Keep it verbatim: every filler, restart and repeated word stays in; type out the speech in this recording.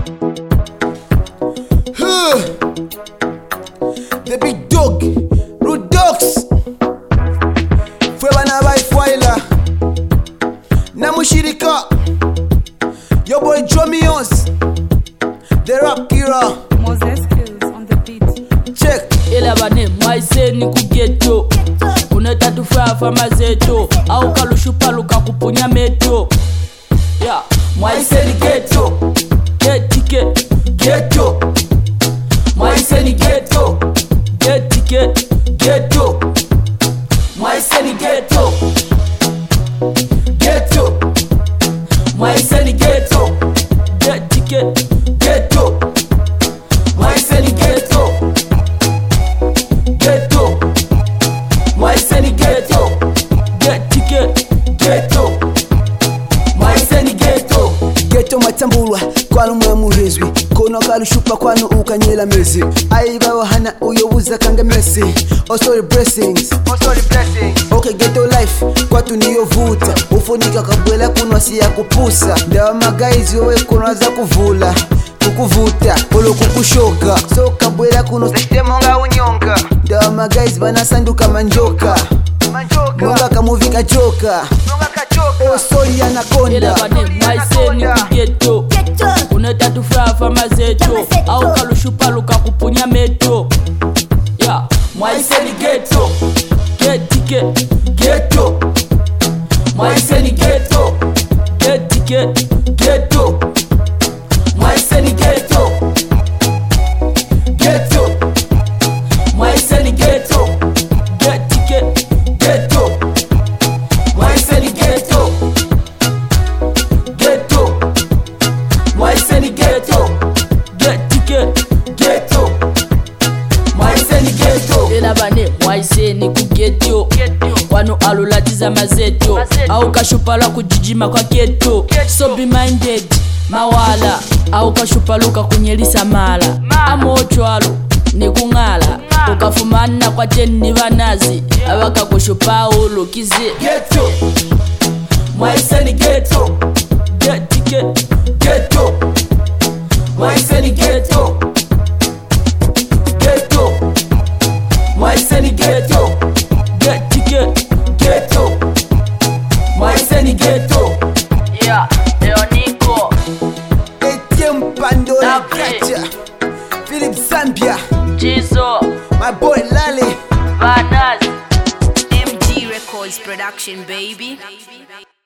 The big dog, Rude Dogs. Fwewa na wife Waila na mushirika. Your boy Dromions, the rap killer. Moses Kills on the beat. Check. Ela bane mwaise ni kugeto. Uneta tufafa mazeto. Au kalushupa luka kupunya meto. Yeah, mwaise ni ghetto. Get ticket, ghetto. Mwaise ni ghetto. Get ticket, ghetto. Mwaise ni ghetto. Ghetto. Mwaise ni ghetto. Get ticket, ghetto. Mwaise ni ghetto. Ghetto. Mwaise ni ghetto. Get ticket, ghetto. Mwaise ni ghetto. Ghetto matambulwa kwanu mwe muhezwi kono kalushupa kwanu ukanyela mezi aibaho hana uyobuza kanga mesi. Oh sorry blessings, oh sorry blessings. Okay ghetto life kwatu niyo vuta ufunika kabwela kunwa siya kupusa ndawa magaizi yowe kunwa za kuvula kukuvuta olo kukushoka so kabwela kuno sistemo nga unyonga ndawa magaizi banasanduka manjoka Munga kamuvika joka Oh sorry anakonda. Ela bane mwaise ni kugeto. Uneta tufafa mazeto. Au kalushupa luka kupunya meto. Yeah, mwaise ni ghetto. Get ticket, ghetto. Mwaise ni ghetto. Get ticket, ghetto. Mwaise ni ghetto. Ghetto. Mwaise ni ghetto. Get ticket, ghetto. Mwaise ni ghetto. Ghetto. Mwaise ni ghetto. Get ticket, ghetto. Mwaise ni ghetto. Ela bane mwaise ni kugeto. Wano alulatiza mazeto. Au kashupala kujijima kwa ghetto. So be minded mawala. Au kashupaluka kunyelisa mala. Amocho alo ni kungala. Ukafumana kwa teni vanazi. Awaka kushupa ulu kizi. Ghetto. Mwaise ni ghetto. Get ticket, ghetto. Mwaise ni ghetto. Ghetto. Mwaise ni ghetto. Get ticket, ghetto. Mwaise ni ghetto. Yeah, Leonico. Etienne Pandora Okay. Kacha Philip Zambia, Jizo. my boy Lali. Vanas. M G Records production, baby.